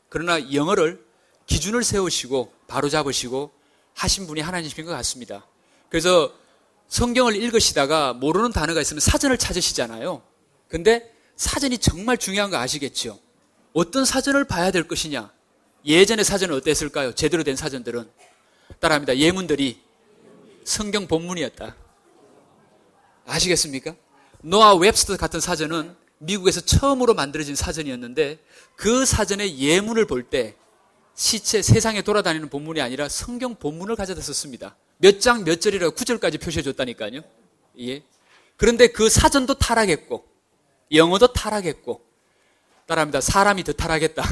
그러나 영어를 기준을 세우시고 바로 잡으시고 하신 분이 하나님이신 것 같습니다. 그래서 성경을 읽으시다가 모르는 단어가 있으면 사전을 찾으시잖아요. 근데 사전이 정말 중요한 거 아시겠죠? 어떤 사전을 봐야 될 것이냐? 예전의 사전은 어땠을까요? 제대로 된 사전들은 따라합니다. 예문들이 성경 본문이었다. 아시겠습니까? 노아 웹스터 같은 사전은 미국에서 처음으로 만들어진 사전이었는데 그 사전의 예문을 볼 때 시체 세상에 돌아다니는 본문이 아니라 성경 본문을 가져다 썼습니다. 몇 장 몇 절이라고 구절까지 표시해 줬다니까요. 예. 그런데 그 사전도 타락했고 영어도 타락했고 따라합니다. 사람이 더 타락했다.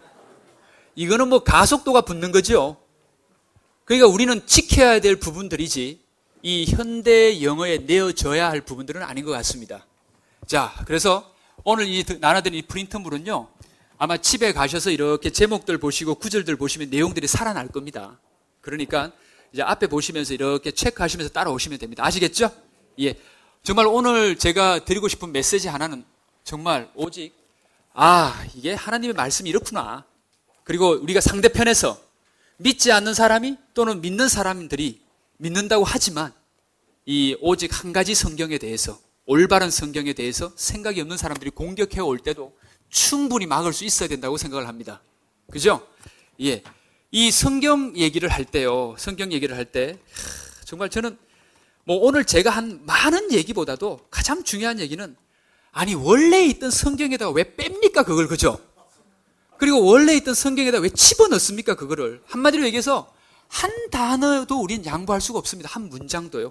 이거는 뭐 가속도가 붙는 거죠. 그러니까 우리는 지켜야 될 부분들이지 이 현대 영어에 내어줘야 할 부분들은 아닌 것 같습니다. 자, 그래서 오늘 나눠드린 이 프린트물은요, 아마 집에 가셔서 이렇게 제목들 보시고 구절들 보시면 내용들이 살아날 겁니다. 그러니까 이제 앞에 보시면서 이렇게 체크하시면서 따라오시면 됩니다. 아시겠죠? 예. 정말 오늘 제가 드리고 싶은 메시지 하나는 정말 오직 이게 하나님의 말씀이 이렇구나. 그리고 우리가 상대편에서 믿지 않는 사람이 또는 믿는 사람들이 믿는다고 하지만 이 오직 한 가지 성경에 대해서 올바른 성경에 대해서 생각이 없는 사람들이 공격해 올 때도 충분히 막을 수 있어야 된다고 생각을 합니다. 그죠? 예. 이 성경 얘기를 할 때요. 성경 얘기를 할 때 정말 저는 뭐 오늘 제가 한 많은 얘기보다도 가장 중요한 얘기는 아니 원래 있던 성경에다가 왜 뺍니까 그걸 그죠? 그리고 원래 있던 성경에다 왜 집어넣습니까 그거를? 한마디로 얘기해서 한 단어도 우린 양보할 수가 없습니다. 한 문장도요.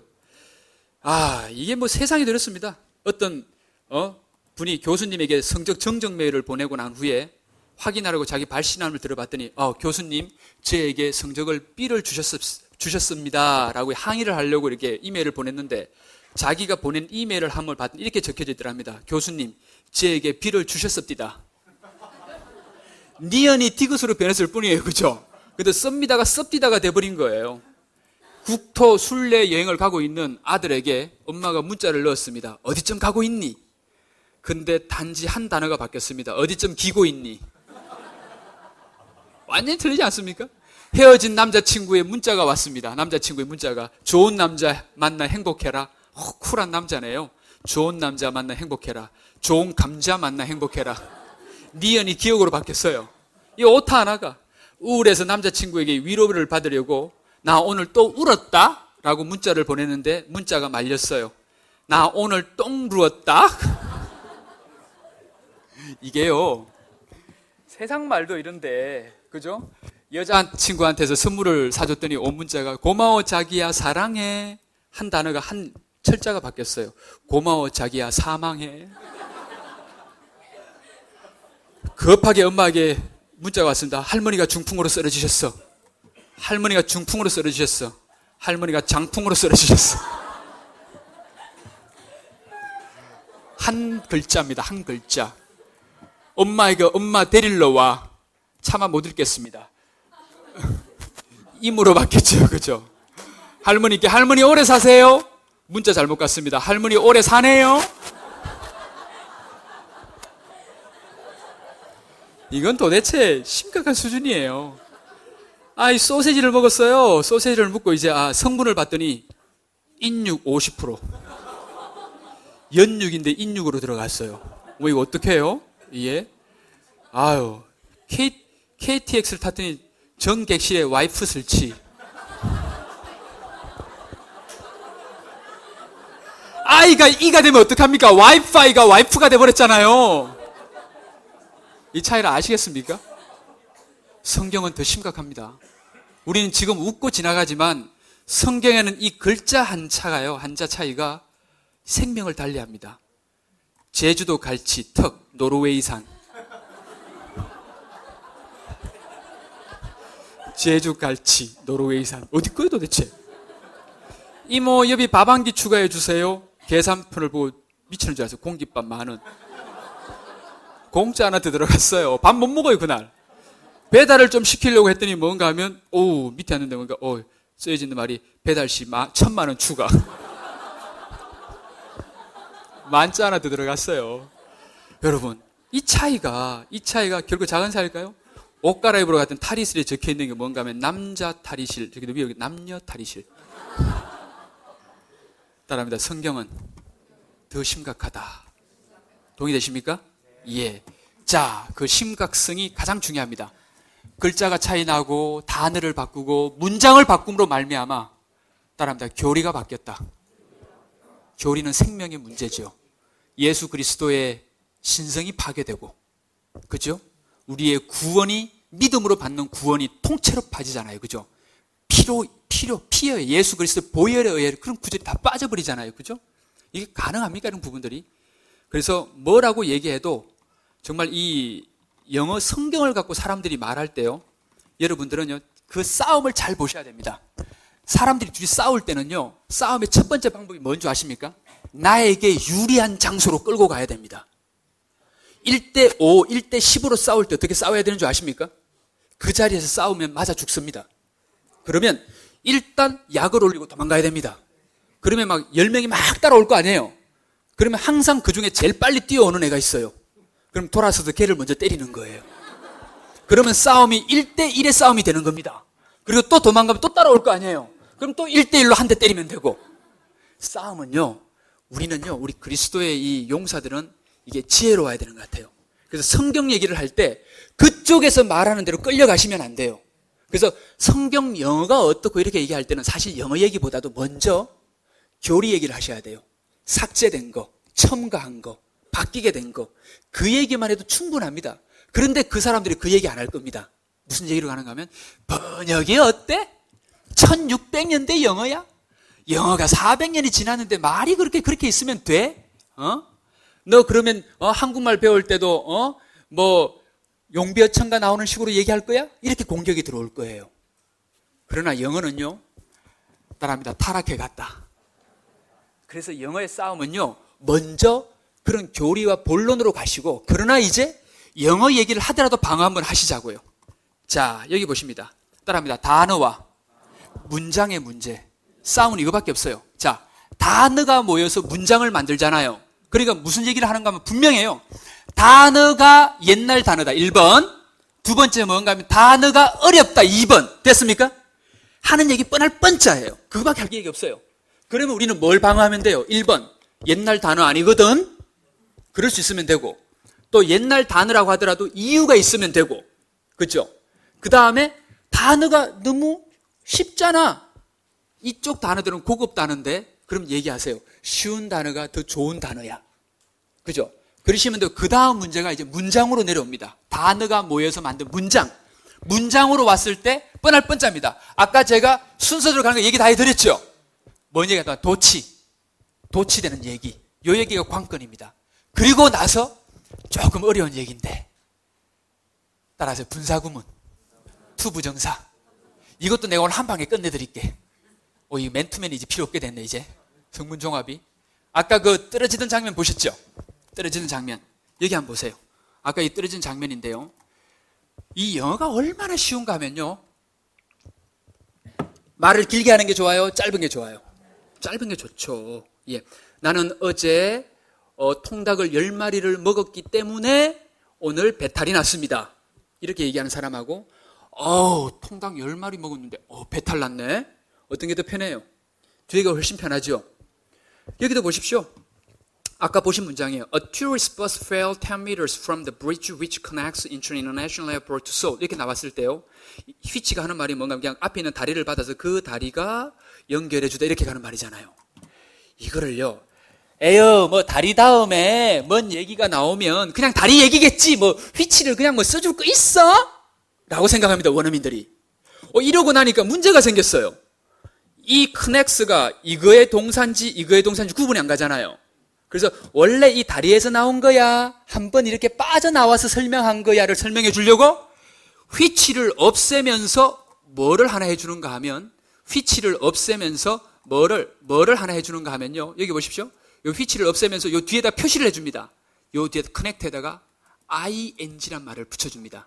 이게 뭐 세상이 되었습니다. 어떤 분이 교수님에게 성적 정정 메일을 보내고 난 후에 확인하라고 자기 발신함을 들어봤더니 교수님 저에게 성적을 B를 주셨습니다 라고 항의를 하려고 이렇게 이메일을 보냈는데 자기가 보낸 이메일을 한번 봤더니 이렇게 적혀져 있더랍니다. 교수님 저에게 B를 주셨습니다. 니언이 디귿으로 변했을 뿐이에요. 그죠? 그래도 썹니다가 썹디다가 돼버린 거예요. 국토 순례 여행을 가고 있는 아들에게 엄마가 문자를 넣었습니다. 어디쯤 가고 있니? 근데 단지 한 단어가 바뀌었습니다. 어디쯤 기고 있니? 완전히 틀리지 않습니까? 헤어진 남자친구의 문자가 왔습니다. 남자친구의 문자가 좋은 남자 만나 행복해라. 쿨한 남자네요. 좋은 남자 만나 행복해라. 좋은 감자 만나 행복해라. 니언이 기억으로 바뀌었어요. 이 오타 하나가 우울해서 남자친구에게 위로를 받으려고 나 오늘 또 울었다? 라고 문자를 보냈는데 문자가 말렸어요. 나 오늘 똥 누웠다? 이게요 세상 말도 이런데 그죠? 여자친구한테서 선물을 사줬더니 온 문자가 고마워 자기야 사랑해 한 단어가 한 철자가 바뀌었어요. 고마워 자기야 사망해. 급하게 엄마에게 문자가 왔습니다. 할머니가 중풍으로 쓰러지셨어. 할머니가 중풍으로 쓰러지셨어. 할머니가 장풍으로 쓰러지셨어. 한 글자입니다. 한 글자. 엄마에게 엄마 데리러 와. 차마 못 읽겠습니다. 임으로 바뀌었죠. 그죠? 할머니께 할머니 오래 사세요. 문자 잘못 갔습니다. 할머니 오래 사네요. 이건 도대체 심각한 수준이에요. 이 소세지를 먹었어요. 소세지를 먹고 이제 성분을 봤더니 인육 50%. 연육인데 인육으로 들어갔어요. 뭐 이거 어떡해요? 예. KTX를 탔더니 정객실에 와이프 설치. 이가 되면 어떡합니까? 와이파이가 와이프가 돼버렸잖아요. 이 차이를 아시겠습니까? 성경은 더 심각합니다. 우리는 지금 웃고 지나가지만 성경에는 이 글자 한자가요, 한자 차이가 생명을 달리합니다. 제주도 갈치, 턱, 노르웨이산. 제주 갈치, 노르웨이산. 어디 거예요 도대체? 이모, 여비 밥 한 끼 추가해 주세요. 계산표를 보고 미치는 줄 알았어요. 공깃밥 10,000원. 공짜 하나 더 들어갔어요. 밥 못 먹어요, 그날. 배달을 좀 시키려고 했더니 뭔가 하면, 밑에 왔는데 뭔가, 써져 있는 말이, 배달시 1,000,000원 추가. 만짜 하나 더 들어갔어요. 여러분, 이 차이가 결국 작은 차이일까요? 옷 갈아입으러 갔던 탈의실에 적혀 있는 게 뭔가 하면 남자 탈의실, 저기도 위에 남녀 탈의실. 따라합니다. 성경은 더 심각하다. 동의되십니까? 예. 자, 그 심각성이 가장 중요합니다. 글자가 차이 나고 단어를 바꾸고 문장을 바꿈으로 말미암아 따라합니다. 교리가 바뀌었다. 교리는 생명의 문제죠. 예수 그리스도의 신성이 파괴되고, 그죠? 우리의 구원이, 믿음으로 받는 구원이 통째로 빠지잖아요. 그죠? 피에 예수 그리스도의 보혈에 의해 그런 구절이 다 빠져버리잖아요. 그죠? 이게 가능합니까? 이런 부분들이. 그래서 뭐라고 얘기해도 정말 이 영어 성경을 갖고 사람들이 말할 때요, 여러분들은요, 그 싸움을 잘 보셔야 됩니다. 사람들이 둘이 싸울 때는요, 싸움의 첫 번째 방법이 뭔지 아십니까? 나에게 유리한 장소로 끌고 가야 됩니다. 1대5, 1대10으로 싸울 때 어떻게 싸워야 되는 줄 아십니까? 그 자리에서 싸우면 맞아 죽습니다. 그러면 일단 약을 올리고 도망가야 됩니다. 그러면 막 10명이 막 따라올 거 아니에요. 그러면 항상 그 중에 제일 빨리 뛰어오는 애가 있어요. 그럼 돌아서서 걔를 먼저 때리는 거예요. 그러면 싸움이 1대1의 싸움이 되는 겁니다. 그리고 또 도망가면 또 따라올 거 아니에요. 그럼 또 1대1로 한 대 때리면 되고. 싸움은요, 우리 그리스도의 이 용사들은 이게 지혜로워야 되는 것 같아요. 그래서 성경 얘기를 할 때 그쪽에서 말하는 대로 끌려가시면 안 돼요. 그래서 성경 영어가 어떻고 이렇게 얘기할 때는 사실 영어 얘기보다도 먼저 교리 얘기를 하셔야 돼요. 삭제된 거, 첨가한 거, 바뀌게 된 거, 그 얘기만 해도 충분합니다. 그런데 그 사람들이 그 얘기 안 할 겁니다. 무슨 얘기로 가는가 하면, 번역이 어때? 1600년대 영어야? 영어가 400년이 지났는데 말이 그렇게 있으면 돼? 너 그러면 한국말 배울 때도 용비어천가 나오는 식으로 얘기할 거야? 이렇게 공격이 들어올 거예요. 그러나 영어는요, 따라합니다. 타락해 갔다. 그래서 영어의 싸움은요, 먼저 그런 교리와 본론으로 가시고, 그러나 이제 영어 얘기를 하더라도 방어 한번 하시자고요. 자, 여기 보십니다. 따라합니다. 단어와 문장의 문제. 싸움은 이거밖에 없어요. 자, 단어가 모여서 문장을 만들잖아요. 그러니까 무슨 얘기를 하는가 하면 분명해요. 단어가 옛날 단어다. 1번. 두 번째 뭔가 하면 단어가 어렵다. 2번. 됐습니까? 하는 얘기 뻔할 뻔짜예요. 그거밖에 할 얘기 없어요. 그러면 우리는 뭘 방어하면 돼요? 1번. 옛날 단어 아니거든. 그럴 수 있으면 되고, 또 옛날 단어라고 하더라도 이유가 있으면 되고, 그렇죠? 그 다음에 단어가 너무 쉽잖아. 이쪽 단어들은 고급 단어인데, 그럼 얘기하세요. 쉬운 단어가 더 좋은 단어야. 그죠? 그러시면 되고, 그 다음 문제가 이제 문장으로 내려옵니다. 단어가 모여서 만든 문장. 문장으로 왔을 때 뻔할 뻔짜입니다. 아까 제가 순서대로 가는 거 얘기 다 해드렸죠? 뭔 얘기가 도치되는 얘기. 요 얘기가 관건입니다. 그리고 나서 조금 어려운 얘기인데, 따라서 분사구문, 투부정사. 이것도 내가 오늘 한 방에 끝내드릴게. 이 맨투맨이 이제 필요 없게 됐네, 이제. 성문종합이. 아까 그 떨어지던 장면 보셨죠? 떨어지는 장면. 여기 한번 보세요. 아까 이 떨어지는 장면인데요. 이 영어가 얼마나 쉬운가 하면요, 말을 길게 하는 게 좋아요? 짧은 게 좋아요? 짧은 게 좋죠. 예. 나는 어제 통닭을 10마리를 먹었기 때문에 오늘 배탈이 났습니다. 이렇게 얘기하는 사람하고, 통닭 10마리 먹었는데 배탈 났네. 어떤 게 더 편해요? 뒤에가 훨씬 편하죠. 여기도 보십시오. 아까 보신 문장이에요. A tourist bus fell 10 meters from the bridge which connects Incheon International Airport to Seoul. 이렇게 나왔을 때요, 휘치가 하는 말이 뭔가 그냥 앞에 있는 다리를 받아서 그 다리가 연결해주다 이렇게 가는 말이잖아요. 이거를요, 다리 다음에 뭔 얘기가 나오면 그냥 다리 얘기겠지, 휘치를 그냥 써줄 거 있어? 라고 생각합니다, 원어민들이. 이러고 나니까 문제가 생겼어요. 이 connects가 이거의 동사인지 구분이 안 가잖아요. 그래서 원래 이 다리에서 나온 거야, 한번 이렇게 빠져나와서 설명한 거야를 설명해 주려고 휘치를 없애면서 뭐를 하나 해주는가 하면, 휘치를 없애면서 뭐를 하나 해주는가 하면요, 여기 보십시오. 요 휘치를 없애면서 요 뒤에다 표시를 해줍니다. 요 뒤에 connect에다가 ing란 말을 붙여줍니다.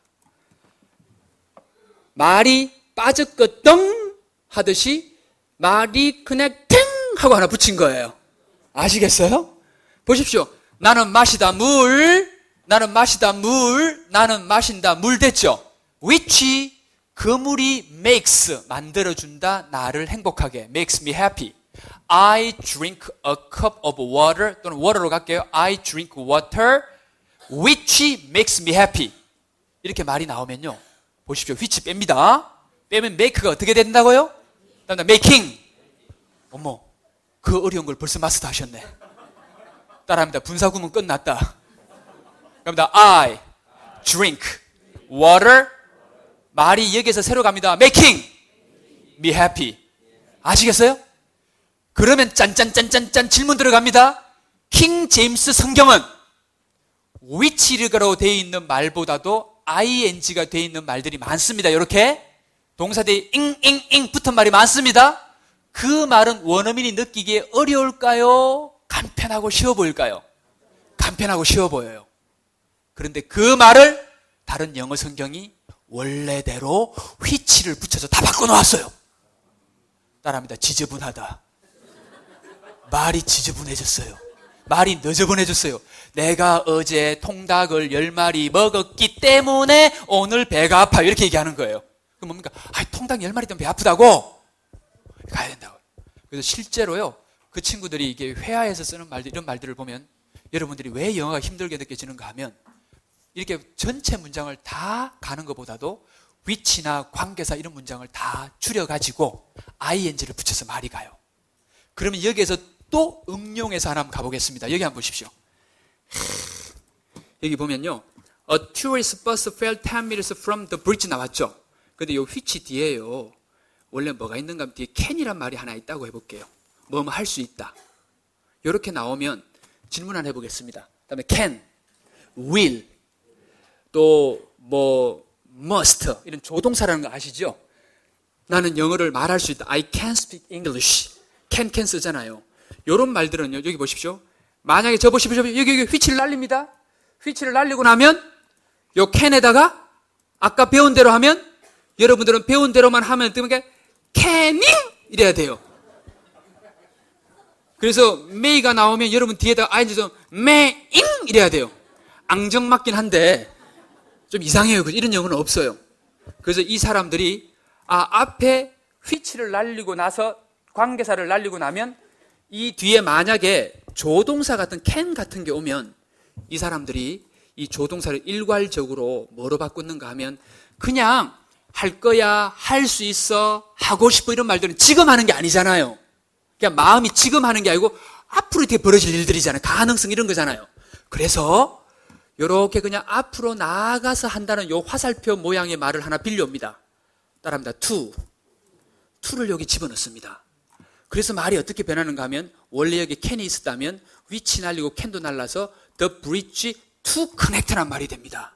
말이 빠졌거든 하듯이 말이 connecting 하고 하나 붙인 거예요. 아시겠어요? 보십시오. 나는 마시다 물, 나는 마신다 물 됐죠? which 그물이 makes 만들어준다 나를 행복하게 makes me happy. I drink a cup of water 또는 water로 갈게요. I drink water which makes me happy. 이렇게 말이 나오면요. 보십시오. which 뺍니다. 빼면 make가 어떻게 된다고요? 다음에 making. 어머, 그 어려운 걸 벌써 마스터 하셨네. 따라합니다. 분사구문 끝났다. 갑니다. I drink water. 말이 여기에서 새로 갑니다. making me happy. 아시겠어요? 그러면 짠짠짠짠짠 질문 들어갑니다. 킹 제임스 성경은 which로 되어 있는 말보다도 ing가 되어 있는 말들이 많습니다. 이렇게 동사대에 잉잉잉 붙은 말이 많습니다. 그 말은 원어민이 느끼기에 어려울까요? 간편하고 쉬워 보일까요? 간편하고 쉬워 보여요. 그런데 그 말을 다른 영어 성경이 원래대로 which를 붙여서 다 바꿔놓았어요. 따라합니다. 지저분하다. 말이 지저분해졌어요. 말이 너저분해졌어요. 내가 어제 통닭을 10마리 먹었기 때문에 오늘 배가 아파요. 이렇게 얘기하는 거예요. 그럼 뭡니까? 통닭 10마리 때문에 배 아프다고? 가야 된다고. 그래서 실제로요, 그 친구들이 이게 회화에서 쓰는 말들, 이런 말들을 보면 여러분들이 왜 영어가 힘들게 느껴지는가 하면 이렇게 전체 문장을 다 가는 것보다도 which나 관계사 이런 문장을 다 줄여가지고 ing를 붙여서 말이 가요. 그러면 여기에서 또 응용해서 하나 한번 가보겠습니다. 여기 한번 보십시오. 여기 보면요. A tourist bus fell 10 meters from the bridge 나왔죠. 근데 요 which 뒤에요. 원래 뭐가 있는가 하면 뒤에 can이란 말이 하나 있다고 해볼게요. 뭐뭐 할 수 있다. 이렇게 나오면 질문 하나 해보겠습니다. 그 다음에 can, will, 또 뭐 must 이런 조동사라는 거 아시죠? 나는 영어를 말할 수 있다. I can speak English. can 쓰잖아요. 이런 말들은요. 여기 보십시오. 만약에 저 보십시오. 여기 which를 날립니다. which를 날리고 나면 요 can에다가 아까 배운 대로 하면 여러분들은 배운 대로만 하면 뜨니까 canning 이래야 돼요. 그래서 may가 나오면 여러분 뒤에다가 ing도 maying 이래야 돼요. 앙정맞긴 한데 좀 이상해요. 이런 영어는 없어요. 그래서 이 사람들이 앞에 which를 날리고 나서 관계사를 날리고 나면 이 뒤에 만약에 조동사 같은 can 같은 게 오면 이 사람들이 이 조동사를 일괄적으로 뭐로 바꾸는가 하면 그냥 할 거야, 할 수 있어, 하고 싶어 이런 말들은 지금 하는 게 아니잖아요. 그냥 마음이 지금 하는 게 아니고 앞으로 이렇게 벌어질 일들이잖아요. 가능성 이런 거잖아요. 그래서 이렇게 그냥 앞으로 나아가서 한다는 요 화살표 모양의 말을 하나 빌려옵니다. 따라합니다. to를 여기 집어넣습니다. 그래서 말이 어떻게 변하는가 하면 원래 여기 can이 있었다면 which 날리고 can도 날라서 the bridge to connect란 말이 됩니다.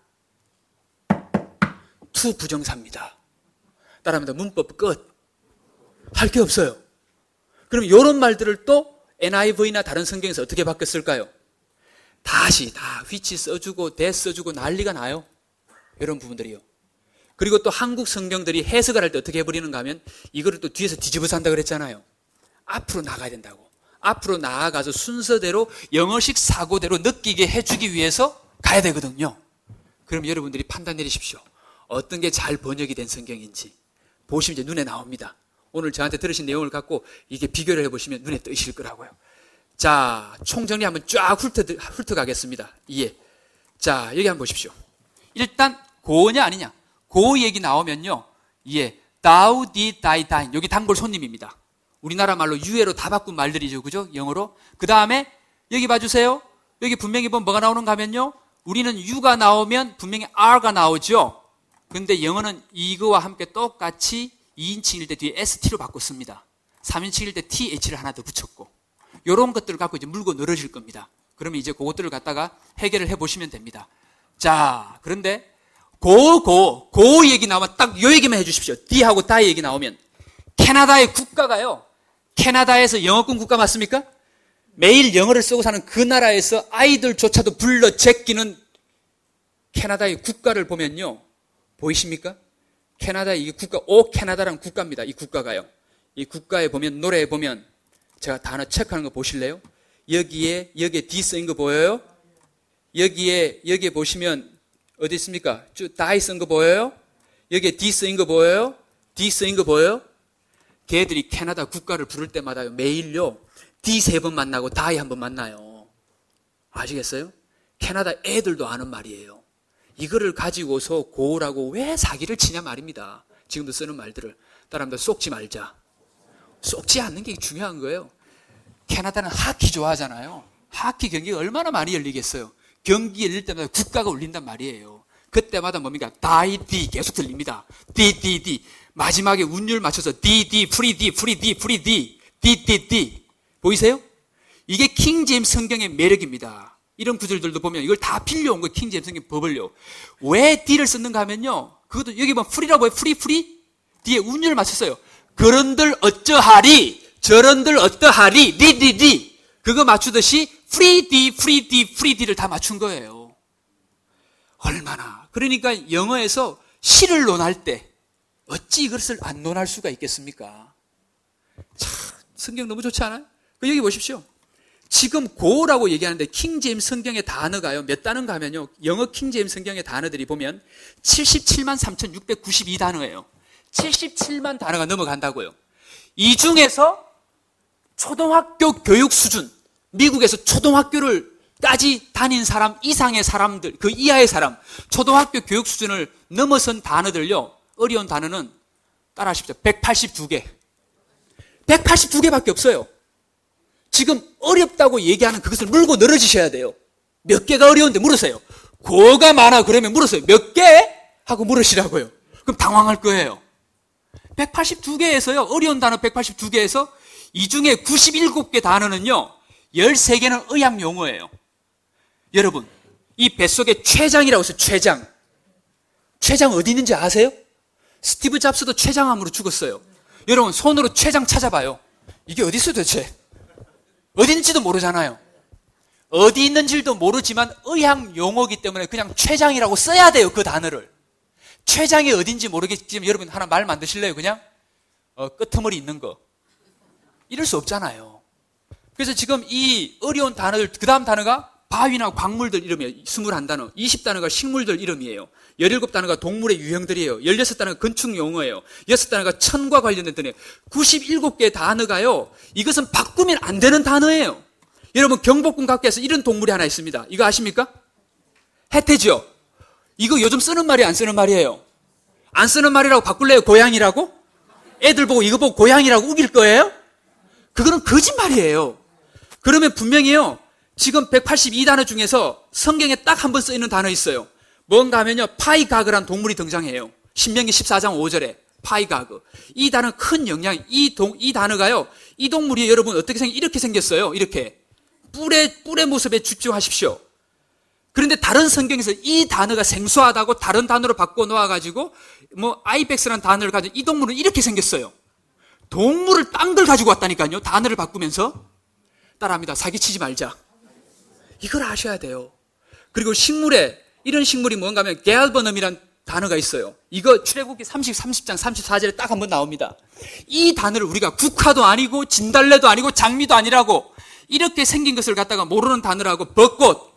to 부정사입니다. 따라합니다. 문법 끝. 할 게 없어요. 그럼 이런 말들을 또 NIV나 다른 성경에서 어떻게 바뀌었을까요? 다시 다 which 써주고 that 써주고 난리가 나요. 이런 부분들이요. 그리고 또 한국 성경들이 해석을 할 때 어떻게 해버리는가 하면 이거를 또 뒤에서 뒤집어서 한다고 그랬잖아요. 앞으로 나가야 된다고. 앞으로 나아가서 순서대로 영어식 사고대로 느끼게 해주기 위해서 가야 되거든요. 그럼 여러분들이 판단 내리십시오. 어떤 게 잘 번역이 된 성경인지 보시면 이제 눈에 나옵니다. 오늘 저한테 들으신 내용을 갖고 이게 비교를 해보시면 눈에 뜨실 거라고요. 자, 총정리 한번 쫙 훑어가겠습니다. 예. 자, 여기 한번 보십시오. 일단 고냐 아니냐. 고 얘기 나오면요. 예. thou did thy thine. 여기 단골 손님입니다. 우리나라 말로 유해로 다 바꾼 말들이죠. 그죠? 영어로. 그 다음에 여기 봐주세요. 여기 분명히 보면 뭐가 나오는가 하면요. 우리는 you가 나오면 분명히 are가 나오죠. 근데 영어는 이거와 함께 똑같이 2인칭일 때 뒤에 st로 바꿨습니다. 3인칭일 때 th를 하나 더 붙였고 이런 것들을 갖고 이제 물고 늘어질 겁니다. 그러면 이제 그것들을 갖다가 해결을 해보시면 됩니다. 자, 그런데 고 얘기 나오면 딱 요 얘기만 해주십시오. D하고 die 얘기 나오면 캐나다의 국가가요. 캐나다에서 영어권 국가 맞습니까? 매일 영어를 쓰고 사는 그 나라에서 아이들조차도 불러 제끼는 캐나다의 국가를 보면요. 보이십니까? 캐나다의 이 국가, 캐나다라는 국가입니다. 이 국가가요. 이 국가에 보면, 노래에 보면, 제가 단어 체크하는 거 보실래요? 여기에 D 쓴 거 보여요? 여기에 보시면, 어디 있습니까? 쭉 die 쓴 거 보여요? 여기에 D 쓰인 거 보여요? D 쓰인 거 보여요? 걔들이 캐나다 국가를 부를 때마다요, 매일요, D 3번 만나고 die 1번 만나요. 아시겠어요? 캐나다 애들도 아는 말이에요. 이거를 가지고서 고라고 왜 사기를 치냐 말입니다. 지금도 쓰는 말들을. 따라합니다. 쏙지 말자. 쏙지 않는 게 중요한 거예요. 캐나다는 하키 좋아하잖아요. 하키 경기가 얼마나 많이 열리겠어요. 경기 열릴 때마다 국가가 울린단 말이에요. 그때마다 뭡니까? die, D 계속 들립니다. D. 마지막에 운율 맞춰서 D, free D. 보이세요? 이게 킹 제임스 성경의 매력입니다. 이런 구절들도 보면 이걸 다 빌려온 거예요. 킹 제임스 성경 법을요. 왜 D를 썼는가 하면요. 그것도 여기 보면 free라고 해요. free? 뒤에 운율을 맞췄어요. 그런들 어쩌하리, 저런들 어떠하리, D. 그거 맞추듯이 free D를 다 맞춘 거예요. 얼마나. 그러니까 영어에서 시를 논할 때 어찌 이것을 안 논할 수가 있겠습니까? 참, 성경 너무 좋지 않아요? 여기 보십시오. 지금 고라고 얘기하는데 킹 제임스 성경의 단어가요, 몇 단어인가 하면요, 영어 킹 제임스 성경의 단어들이 보면 77만 3,692단어예요. 77만 단어가 넘어간다고요. 이 중에서 초등학교 교육 수준, 미국에서 초등학교를까지 다닌 사람 이상의 사람들, 그 이하의 사람, 초등학교 교육 수준을 넘어선 단어들요, 어려운 단어는 따라하십시오. 182개. 182개밖에 없어요. 지금 어렵다고 얘기하는 그것을 물고 늘어지셔야 돼요. 몇 개가 어려운데 물으세요. 고가 많아 그러면 물으세요. 몇 개? 하고 물으시라고요. 그럼 당황할 거예요. 182개에서요, 어려운 단어 182개에서 이 중에 97개 단어는요, 13개는 의학 용어예요. 여러분, 이 뱃속에 췌장이라고 있어요. 췌장. 췌장 어디 있는지 아세요? 스티브 잡스도 췌장암으로 죽었어요. 여러분, 손으로 췌장 찾아봐요. 이게 어디 있어요 도대체? 어디 있는지도 모르잖아요. 어디 있는지도 모르지만 의학 용어이기 때문에 그냥 췌장이라고 써야 돼요. 그 단어를. 췌장이 어딘지 모르겠지만 여러분 하나 말 만드실래요? 그냥 끄트머리 있는 거. 이럴 수 없잖아요. 그래서 지금 이 어려운 단어들, 그 다음 단어가 바위나 광물들 이름이에요. 21단어. 20단어가 식물들 이름이에요. 17단어가 동물의 유형들이에요. 16단어가 건축 용어예요. 6단어가 천과 관련된 단어예요. 97개의 단어가요, 이것은 바꾸면 안 되는 단어예요. 여러분, 경복궁 각계에서 이런 동물이 하나 있습니다. 이거 아십니까? 해태죠? 이거 요즘 쓰는 말이 안 쓰는 말이에요. 안 쓰는 말이라고 바꿀래요? 고양이라고? 애들 보고 이거 보고 고양이라고 우길 거예요? 그거는 거짓말이에요. 그러면 분명히요, 지금 182단어 중에서 성경에 딱 한 번 쓰이는 단어 있어요. 뭔가 하면요, 파이가그란 동물이 등장해요. 신명기 14장 5절에 파이가그. 이 단어 큰 영향, 이 단어가요, 이 동물이 여러분 어떻게 이렇게 생겼어요. 이렇게. 뿔의 모습에 집중하십시오. 그런데 다른 성경에서 이 단어가 생소하다고 다른 단어로 바꿔 놓아가지고, 아이벡스라는 단어를 가지고 이 동물은 이렇게 생겼어요. 동물을 딴 걸 가지고 왔다니까요. 단어를 바꾸면서. 따라합니다. 사기치지 말자. 이걸 아셔야 돼요. 그리고 식물에, 이런 식물이 뭔가 하면 갤버넘이라는 단어가 있어요. 이거 출애굽기 30장 34절에 딱 한번 나옵니다. 이 단어를 우리가 국화도 아니고 진달래도 아니고 장미도 아니라고 이렇게 생긴 것을 갖다가 모르는 단어라고 벚꽃.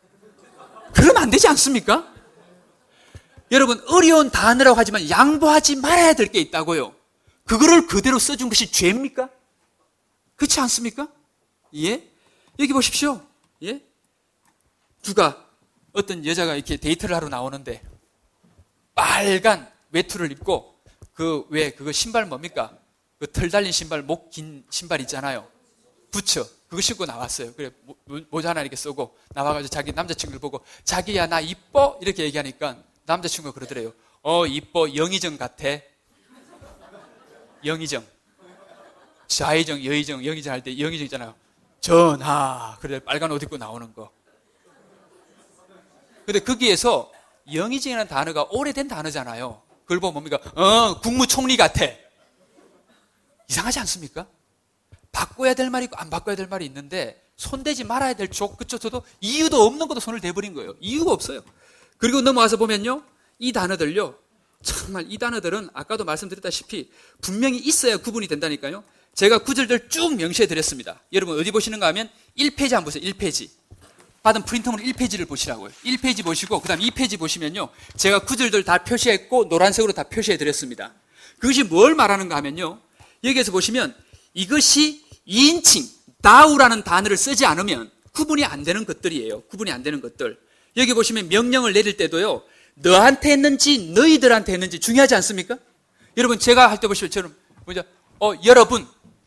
그러면 안 되지 않습니까? 여러분, 어려운 단어라고 하지만 양보하지 말아야 될 게 있다고요. 그거를 그대로 써준 것이 죄입니까? 그렇지 않습니까? 예? 여기 보십시오. 예? 어떤 여자가 이렇게 데이트를 하러 나오는데 빨간 외투를 입고 그거 신발 뭡니까? 그 털 달린 신발, 목 긴 신발 있잖아요. 부츠. 그거 신고 나왔어요. 그래, 모자 하나 이렇게 쓰고 나와가지고 자기 남자친구를 보고 자기야 나 이뻐? 이렇게 얘기하니까 남자친구가 그러더래요. 이뻐. 영의정 같아. 영의정. 좌의정, 여의정, 영의정 할 때 영의정 있잖아요. 전하. 그래, 빨간 옷 입고 나오는 거. 근데 거기에서 영의정이라는 단어가 오래된 단어잖아요. 그걸 보면 뭡니까? 국무총리 같아. 이상하지 않습니까? 바꿔야 될 말이 있고 안 바꿔야 될 말이 있는데 손대지 말아야 될 그쪽도 이유도 없는 것도 손을 대버린 거예요. 이유가 없어요. 그리고 넘어와서 보면요, 이 단어들요, 정말 이 단어들은 아까도 말씀드렸다시피 분명히 있어야 구분이 된다니까요. 제가 구절들 쭉 명시해 드렸습니다. 여러분 어디 보시는가 하면 1페이지 한번 보세요. 1페이지. 받은 프린트물 1페이지를 보시라고요. 1페이지 보시고 그 다음 2페이지 보시면요. 제가 구절들 다 표시했고 노란색으로 다 표시해드렸습니다. 그것이 뭘 말하는가 하면요. 여기에서 보시면 이것이 2인칭, 다우라는 단어를 쓰지 않으면 구분이 안 되는 것들이에요. 구분이 안 되는 것들. 여기 보시면 명령을 내릴 때도요. 너한테 했는지 너희들한테 했는지 중요하지 않습니까? 여러분 제가 할 때 보시면 저는 여러분,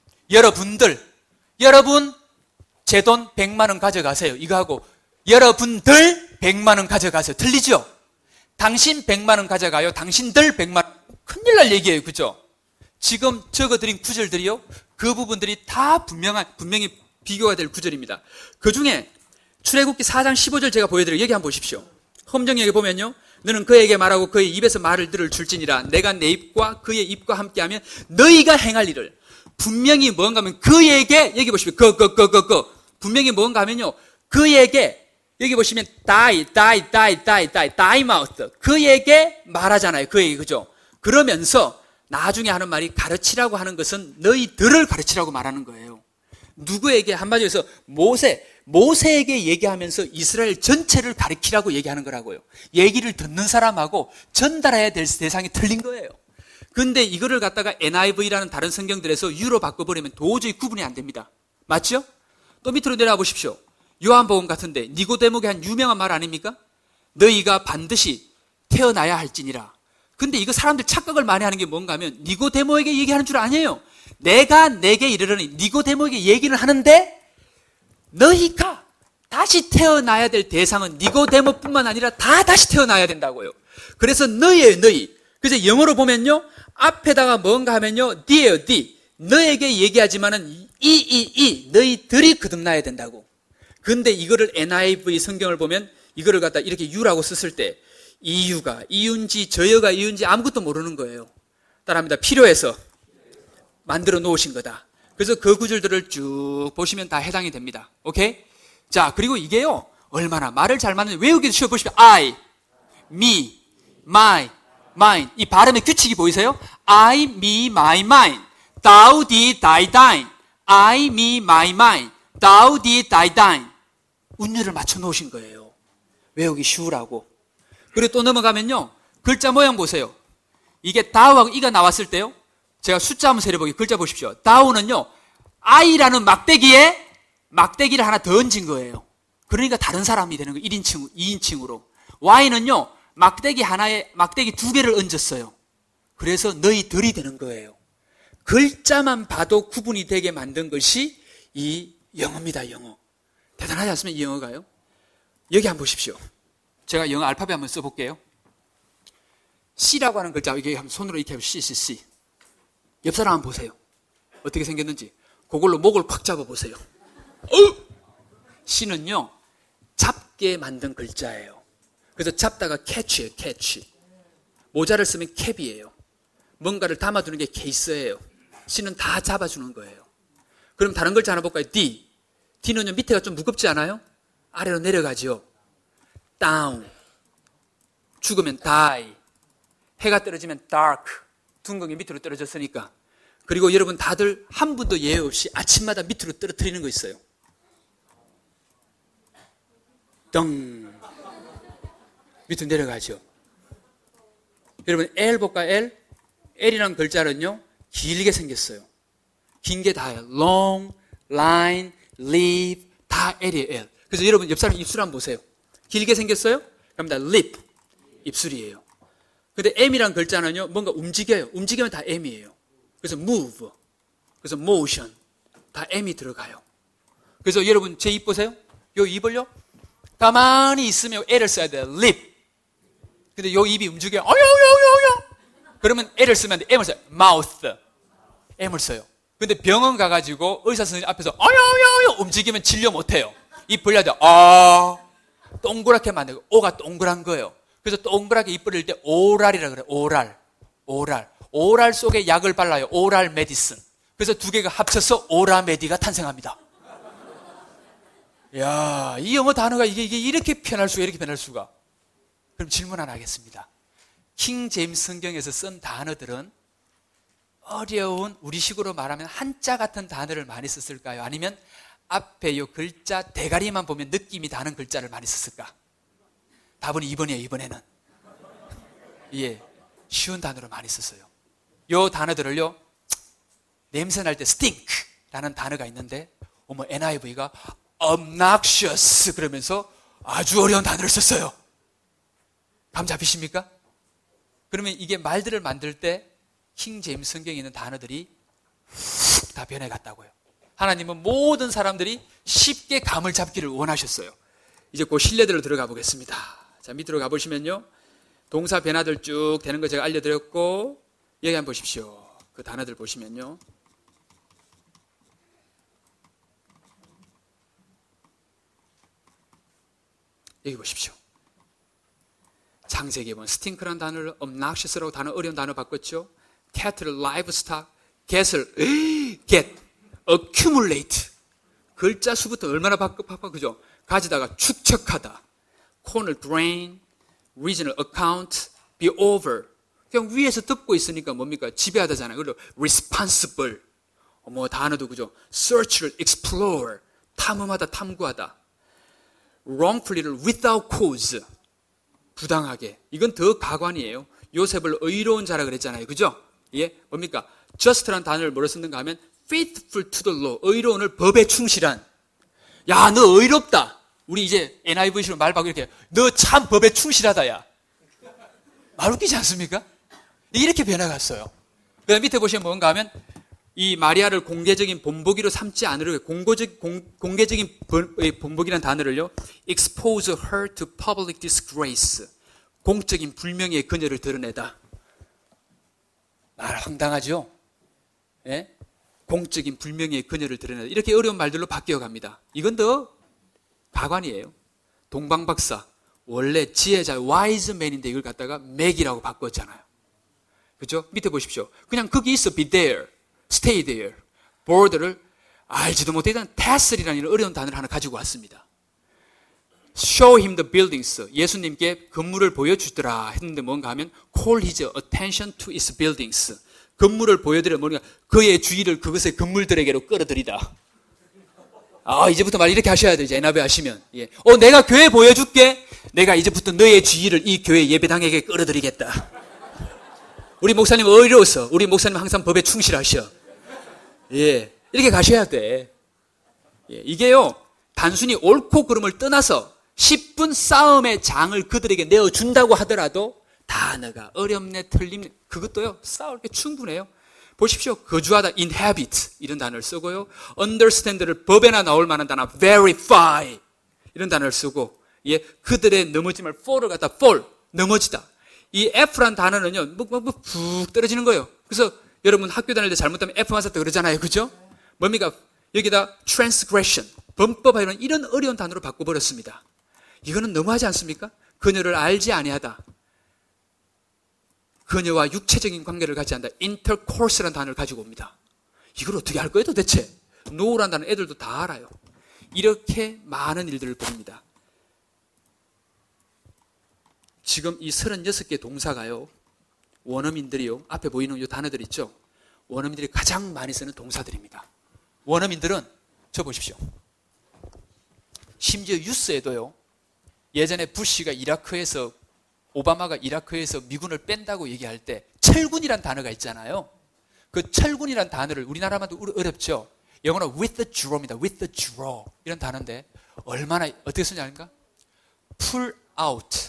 여러분 제 돈 100만 원 가져가세요. 이거 하고 여러분들 100만 원 가져가세요. 틀리죠? 당신 100만 원 가져가요. 당신들 100만 원. 큰일 날 얘기예요. 그죠? 지금 적어드린 구절들이요. 그 부분들이 다 분명히 비교가 될 구절입니다. 그 중에 출애굽기 4장 15절 제가 보여드려요. 여기 한번 보십시오. 험정역에 보면요. 너는 그에게 말하고 그의 입에서 말을 들을 줄지니라. 내가 내 입과 그의 입과 함께하면 너희가 행할 일을. 분명히 뭔가 하면 그에게, 여기 보시면 분명히 뭔가 하면요. 그에게, 여기 보시면 die mouth. 그에게 말하잖아요. 그에게, 그죠? 그러면서 나중에 하는 말이 가르치라고 하는 것은 너희들을 가르치라고 말하는 거예요. 누구에게? 한마디로 해서 모세에게 얘기하면서 이스라엘 전체를 가르치라고 얘기하는 거라고요. 얘기를 듣는 사람하고 전달해야 될 대상이 틀린 거예요. 근데 이거를 갖다가 NIV라는 다른 성경들에서 유로 바꿔버리면 도저히 구분이 안 됩니다. 맞죠? 또 밑으로 내려와 보십시오. 요한복음 같은데 니고데모에게 한 유명한 말 아닙니까? 너희가 반드시 태어나야 할지니라. 근데 이거 사람들 착각을 많이 하는 게 뭔가 하면 니고데모에게 얘기하는 줄 아니에요. 내가 내게 이르려니 니고데모에게 얘기를 하는데 너희가 다시 태어나야 될 대상은 니고데모뿐만 아니라 다 다시 태어나야 된다고요. 그래서 너희예요, 너희. 그래서 영어로 보면요. 앞에다가 뭔가 하면요. they예요, they. 너에게 얘기하지만은 너희들이 거듭나야 된다고. 근데 이거를 NIV 성경을 보면 이거를 갖다 이렇게 you라고 썼을 때 이유인지 저여가 이유인지 아무것도 모르는 거예요. 따라합니다. 필요해서 만들어 놓으신 거다. 그래서 그 구절들을 쭉 보시면 다 해당이 됩니다. 오케이? 자, 그리고 이게요. 얼마나 말을 잘 맞는지 외우기도 쉬워. 보시면 I, me, my, mine. 이 발음의 규칙이 보이세요? I, me, my, mine. Thou, thee, thy, thine. I, me, my, mine. Thou, thee, thy, thine. 운율을 맞춰 놓으신 거예요. 외우기 쉬우라고. 그리고 또 넘어가면요. 글자 모양 보세요. 이게 thou하고 이가 나왔을 때요. 제가 숫자 한번 세려보기. 글자 보십시오. thou는요. I라는 막대기를 하나 더 얹은 거예요. 그러니까 다른 사람이 되는 거예요. 1인칭, 2인칭으로. Y는요. 막대기 두 개를 얹었어요. 그래서 너희들이 되는 거예요. 글자만 봐도 구분이 되게 만든 것이 이 영어입니다. 영어. 대단하지 않습니까? 이 영어가요. 여기 한번 보십시오. 제가 영어 알파벳 한번 써볼게요. C라고 하는 글자, 이게 한번 손으로 이렇게 하면 C. 옆 사람 한번 보세요. 어떻게 생겼는지. 그걸로 목을 콱 잡아보세요. C는요, 잡게 만든 글자예요. 그래서 잡다가 catch예요, catch. 모자를 쓰면 캡이에요. 뭔가를 담아두는 게 케이스예요. C는 다 잡아주는 거예요. 그럼 다른 글자 하나 볼까요? D. D는요, 밑에가 좀 무겁지 않아요? 아래로 내려가죠. down. 죽으면 die. 해가 떨어지면 dark. 둥근이 밑으로 떨어졌으니까. 그리고 여러분 다들 한 분도 예외 없이 아침마다 밑으로 떨어뜨리는 거 있어요. 덩. 밑으로 내려가죠. 여러분 L 볼까? L? L이라는 글자는요 길게 생겼어요. 긴 게 다예요. long, line, leaf 다 L이에요. L. 그래서 여러분 옆 사람 입술 한번 보세요. 길게 생겼어요? 그럽니다. lip 입술이에요. 근데 M이라는 글자는요 뭔가 움직여요. 움직이면 다 M이에요. 그래서 move, 그래서 motion 다 M이 들어가요. 그래서 여러분 제 입 보세요. 요 입을요 가만히 있으면 L을 써야 돼요. lip. 근데 요 입이 움직여요. 그러면 L을 쓰면 안 돼. M을 써요. mouth. M을 써요. 근데 병원 가가지고 의사 선생님 앞에서 움직이면 진료 못해요. 입 벌려야 돼요. 동그랗게 만들고 O가 동그란 거예요. 그래서 동그랗게 입 벌릴 때 오랄이라 그래요. 오랄 속에 약을 발라요. 오랄 메디슨. 그래서 두 개가 합쳐서 오라메디가 탄생합니다. 야, 이 영어 단어가 이게 이렇게 변할 수가. 그럼 질문 하나 하겠습니다. 킹 제임스 성경에서 쓴 단어들은 어려운 우리식으로 말하면 한자 같은 단어를 많이 썼을까요? 아니면 앞에 이 글자 대가리만 보면 느낌이 다른 글자를 많이 썼을까? 답은 2번이에요. 2번에는 예, 쉬운 단어로 많이 썼어요. 이 단어들을요, 냄새 날 때 stink라는 단어가 있는데 NIV가 obnoxious 그러면서 아주 어려운 단어를 썼어요. 감 잡히십니까? 그러면 이게 말들을 만들 때 킹 제임스 성경에 있는 단어들이 훅 다 변해갔다고요. 하나님은 모든 사람들이 쉽게 감을 잡기를 원하셨어요. 이제 그 실내들로 들어가 보겠습니다. 자, 밑으로 가보시면요, 동사 변화들 쭉 되는 거 제가 알려드렸고, 여기 한번 보십시오. 그 단어들 보시면요, 여기 보십시오. 창세기에 보면 스팅크라는 단어를 obnoxious라고 단어, 어려운 단어 바꿨죠. cat를 livestock, get을 get, accumulate. 글자 수부터 얼마나 바꿔, 그죠? 가지다가 축적하다. corn을 grain, regional account, be over. 그냥 위에서 듣고 있으니까 뭡니까? 지배하다잖아요. 그리고 responsible. 단어도 그죠? search를 explore. 탐험하다, 탐구하다. wrongfully를 without cause. 부당하게. 이건 더 가관이에요. 요셉을 의로운 자라 그랬잖아요. 그죠? 예, 뭡니까? just라는 단어를 뭐로 쓰는가 하면 faithful to the law. 의로운을 법에 충실한. 야, 너 의롭다. 우리 이제 NIV식으로 말 바꾸고 이렇게, 너 참 법에 충실하다, 야. 말 웃기지 않습니까? 이렇게 변해갔어요. 그 다음 밑에 보시면 뭔가 하면, 이 마리아를 공개적인 본보기로 삼지 않으려고, 공개적인 본보기라는 단어를요, expose her to public disgrace. 공적인 불명예의 그녀를 드러내다. 말 황당하죠? 예? 공적인 불명예의 그녀를 드러내다. 이렇게 어려운 말들로 바뀌어 갑니다. 이건 더 가관이에요. 동방박사. 원래 지혜자, wise man인데 이걸 갖다가 맥이라고 바꿨잖아요. 그죠? 밑에 보십시오. 그냥 거기 있어, be there, stay there. board를 알지도 못했던 tassel이라는 이런 어려운 단어를 하나 가지고 왔습니다. show him the buildings. 예수님께 건물을 보여주더라 했는데 뭔가 하면 call his attention to its buildings. 건물을 보여드려 뭔가 그의 주의를 그것의 건물들에게로 끌어들이다. 이제부터 말 이렇게 하셔야 돼요. NIV 하시면. 예. 내가 교회 보여줄게. 내가 이제부터 너의 주의를 이 교회 예배당에게 끌어들이겠다. 우리 목사님 의로워서. 우리 목사님 항상 법에 충실하셔. 예. 이렇게 가셔야 돼. 예. 이게요, 단순히 옳고 그름을 떠나서 10분 싸움의 장을 그들에게 내어준다고 하더라도 단어가 어렵네, 틀림, 그것도요, 싸울 게 충분해요. 보십시오. 거주하다, inhabit, 이런 단어를 쓰고요. understand를 법에나 나올 만한 단어, verify, 이런 단어를 쓰고, 예, 그들의 넘어짐을 fall을 갖다 fall, 넘어지다. 이 F란 단어는요, 푹 떨어지는 거예요. 그래서 여러분 학교 다닐 때 잘못하면 F 맞았다 그러잖아요. 그죠? 뭡니까? 여기다 transgression, 범법하는 이런 어려운 단어로 바꿔버렸습니다. 이거는 너무하지 않습니까? 그녀를 알지 아니하다. 그녀와 육체적인 관계를 갖지 않는다. intercourse라는 단어를 가지고 옵니다. 이걸 어떻게 할 거예요 도대체? know라는 단어 애들도 다 알아요. 이렇게 많은 일들을 벌입니다. 지금 이 36개 동사가요, 원어민들이요, 앞에 보이는 이 단어들 있죠? 원어민들이 가장 많이 쓰는 동사들입니다. 원어민들은 저 보십시오. 심지어 뉴스에도요, 예전에 부시가 오바마가 이라크에서 미군을 뺀다고 얘기할 때 철군이란 단어가 있잖아요. 그 철군이란 단어를 우리나라만도 어렵죠. 영어로 withdraw입니다. withdraw 이런 단어인데 얼마나 어떻게 쓰는지 아닙니까? pull out,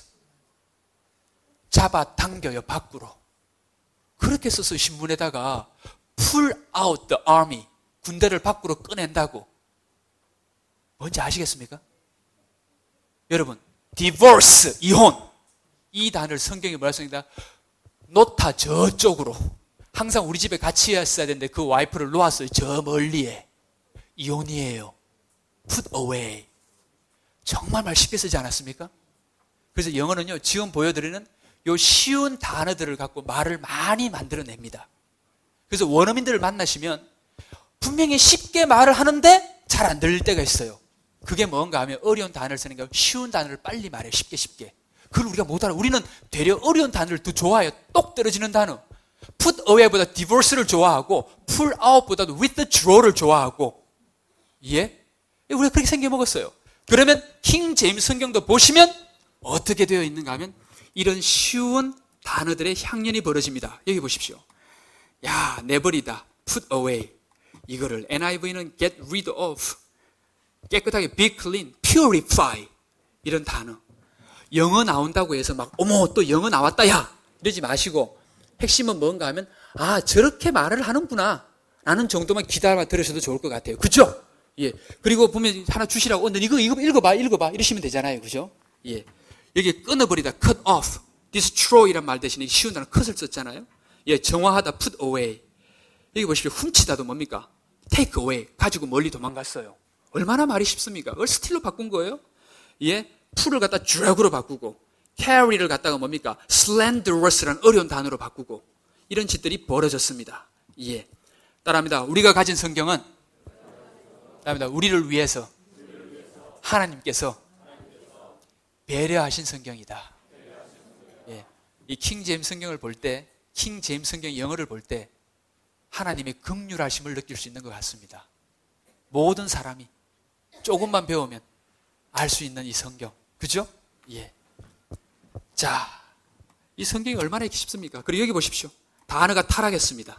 잡아당겨요 밖으로. 그렇게 써서 신문에다가 pull out the army, 군대를 밖으로 꺼낸다고. 뭔지 아시겠습니까? 여러분, divorce, 이혼. 이 단어를 성경에 뭐라 씁니다? 놓다, 저쪽으로. 항상 우리 집에 같이 있어야 되는데 그 와이프를 놓았어요. 저 멀리에. 이혼이에요. put away. 정말 말 쉽게 쓰지 않았습니까? 그래서 영어는요, 지금 보여드리는 요 쉬운 단어들을 갖고 말을 많이 만들어냅니다. 그래서 원어민들을 만나시면 분명히 쉽게 말을 하는데 잘 안 들릴 때가 있어요. 그게 뭔가 하면 어려운 단어를 쓰니까 쉬운 단어를 빨리 말해요. 쉽게. 그걸 우리가 못 알아. 우리는 되려 어려운 단어를 더 좋아해요. 똑 떨어지는 단어. put away보다 divorce를 좋아하고 pull out보다도 withdraw를 좋아하고. 예? 우리가 그렇게 생겨 먹었어요. 그러면 킹 제임스 성경도 보시면 어떻게 되어 있는가 하면 이런 쉬운 단어들의 향연이 벌어집니다. 여기 보십시오. 야, 내버리다, put away. 이거를 NIV는 get rid of, 깨끗하게 be clean, purify. 이런 단어. 영어 나온다고 해서 막 어머 또 영어 나왔다 야 이러지 마시고 핵심은 뭔가 하면 아 저렇게 말을 하는구나 라는 정도만 기다려 들으셔도 좋을 것 같아요. 그죠? 예. 그리고 보면 하나 주시라고 너 이거 읽어봐 이러시면 되잖아요. 그죠? 예. 여기 끊어버리다 cut off, destroy란 말 대신에 쉬운 단어 cut을 썼잖아요. 예. 정화하다 put away. 여기 보십시오. 훔치다도 뭡니까? take away. 가지고 멀리 도망갔어요. 얼마나 말이 쉽습니까? 그걸 스틸로 바꾼 거예요. 예. 풀을 갖다 drag으로 바꾸고 carry를 갖다가 뭡니까? slanderous라는 어려운 단어로 바꾸고 이런 짓들이 벌어졌습니다. 예. 따라합니다. 우리가 가진 성경은 따라합니다. 우리를 위해서 하나님께서 배려하신 성경이다. 예. 이 킹 제임스 성경을 볼 때, 킹 제임스 성경 영어를 볼 때 하나님의 긍휼하심을 느낄 수 있는 것 같습니다. 모든 사람이 조금만 배우면 알 수 있는 이 성경. 그죠? 예. 자, 이 성경이 얼마나 읽기 쉽습니까? 그리고 여기 보십시오. 단어가 타락했습니다.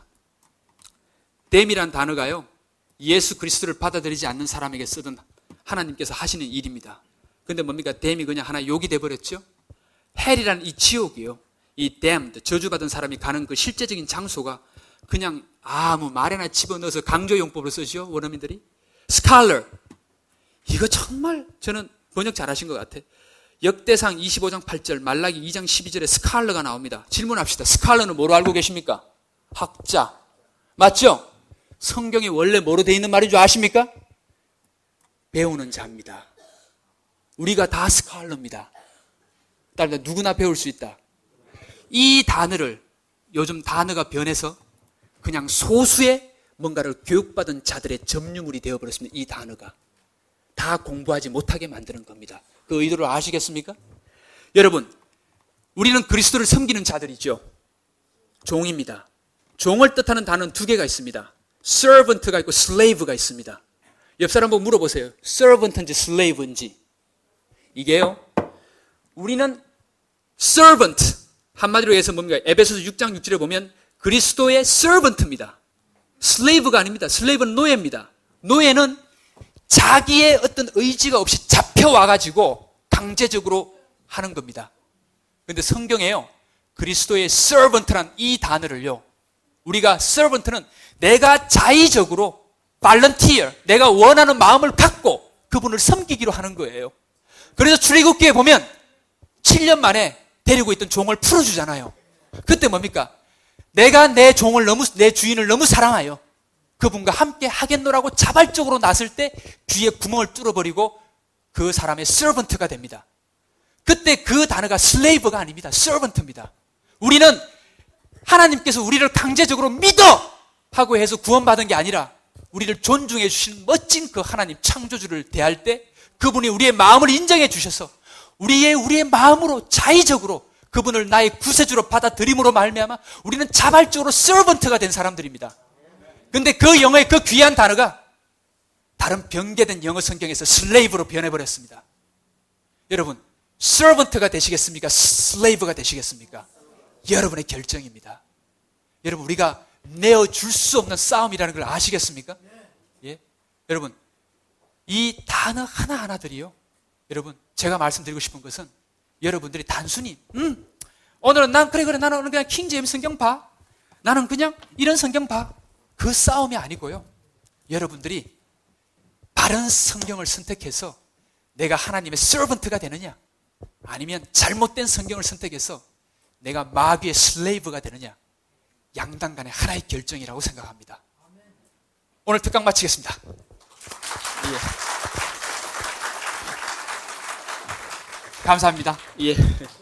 댐이란 단어가요, 예수 그리스도를 받아들이지 않는 사람에게 쓰던 하나님께서 하시는 일입니다. 근데 뭡니까? 댐이 그냥 하나 욕이 돼버렸죠? 헬이라는 이 지옥이요. 이 damned, 저주받은 사람이 가는 그 실제적인 장소가 그냥 아무 말에나 집어넣어서 강조용법으로 쓰죠, 원어민들이. scholar. 이거 정말 저는 번역 잘하신 것 같아. 역대상 25장 8절, 말라기 2장 12절에 스칼러가 나옵니다. 질문합시다. 스칼러는 뭐로 알고 계십니까? 학자. 맞죠? 성경이 원래 뭐로 되어 있는 말인 줄 아십니까? 배우는 자입니다. 우리가 다 스칼러입니다. 따라서 누구나 배울 수 있다. 이 단어를 요즘 단어가 변해서 그냥 소수의 뭔가를 교육받은 자들의 점유물이 되어버렸습니다. 이 단어가. 다 공부하지 못하게 만드는 겁니다. 그 의도를 아시겠습니까? 여러분, 우리는 그리스도를 섬기는 자들이죠. 종입니다. 종을 뜻하는 단어는 두 개가 있습니다. servant가 있고 slave가 있습니다. 옆 사람 보고 물어보세요. servant인지 slave인지. 이게요, 우리는 servant, 한마디로 해서 뭡니까? 에베소서 6장 6절에 보면 그리스도의 servant입니다. slave가 아닙니다. slave는 노예입니다. 노예는 자기의 어떤 의지가 없이 잡혀와가지고 강제적으로 하는 겁니다. 그런데 성경에요, 그리스도의 servant란 이 단어를요, 우리가 servant는 내가 자의적으로 volunteer, 내가 원하는 마음을 갖고 그분을 섬기기로 하는 거예요. 그래서 출애굽기에 보면 7년 만에 데리고 있던 종을 풀어주잖아요. 그때 뭡니까? 내가 내 주인을 너무 사랑하여 그분과 함께 하겠노라고 자발적으로 나설 때 귀에 구멍을 뚫어버리고 그 사람의 servant가 됩니다. 그때 그 단어가 slave가 아닙니다. servant입니다. 우리는 하나님께서 우리를 강제적으로 믿어! 하고 해서 구원받은 게 아니라 우리를 존중해 주신 멋진 그 하나님 창조주를 대할 때 그분이 우리의 마음을 인정해 주셔서 우리의 마음으로 자의적으로 그분을 나의 구세주로 받아들임으로 말미암아 우리는 자발적으로 servant가 된 사람들입니다. 근데 그 영어의 그 귀한 단어가 다른 변개된 영어 성경에서 slave로 변해버렸습니다. 여러분, servant가 되시겠습니까? slave가 되시겠습니까? 여러분의 결정입니다. 여러분, 우리가 내어줄 수 없는 싸움이라는 걸 아시겠습니까? 예? 여러분, 이 단어 하나하나들이요, 여러분, 제가 말씀드리고 싶은 것은 여러분들이 단순히 오늘은 나는 그냥 킹 제임스 성경 봐, 나는 그냥 이런 성경 봐, 그 싸움이 아니고요, 여러분들이 바른 성경을 선택해서 내가 하나님의 서번트가 되느냐, 아니면 잘못된 성경을 선택해서 내가 마귀의 슬레이브가 되느냐, 양당 간의 하나의 결정이라고 생각합니다. 오늘 특강 마치겠습니다. 예. 감사합니다. 예.